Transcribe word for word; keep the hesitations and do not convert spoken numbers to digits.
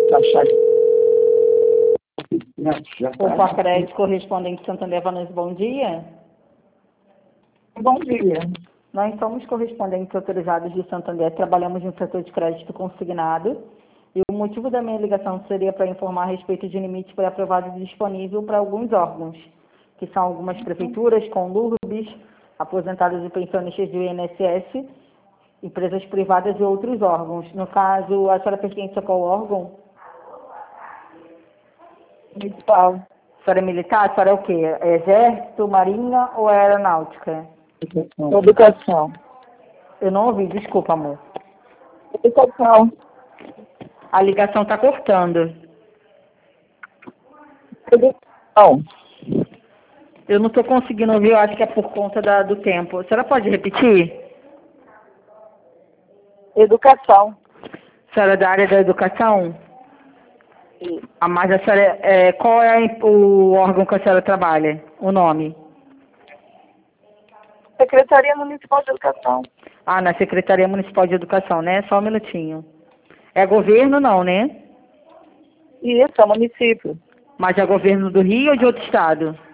O Pacred, correspondente Santander Vanucci, bom dia. Bom dia. Nós somos correspondentes autorizados de Santander, trabalhamos no setor de crédito consignado e o motivo da minha ligação seria para informar a respeito de limite pré-aprovado disponível para alguns órgãos, que são algumas prefeituras, conlurbes, aposentados e pensionistas do I N S S, empresas privadas e outros órgãos. No caso, a senhora pertence a qual órgão? Municipal. A senhora é militar? A senhora é o quê? É Exército, Marinha ou é Aeronáutica? Educação. Eu não ouvi, desculpa, amor. Educação. A ligação está cortando. Educação. Eu não estou conseguindo ouvir, eu acho que é por conta da, do tempo. A senhora pode repetir? Educação. A senhora é da área da educação? Sim. Ah, mas a senhora, é, qual é o órgão que a senhora trabalha? O nome? Secretaria Municipal de Educação. Ah, na Secretaria Municipal de Educação, né? Só um minutinho. É governo não, né? Isso, é município. Mas é governo do Rio ou de outro estado?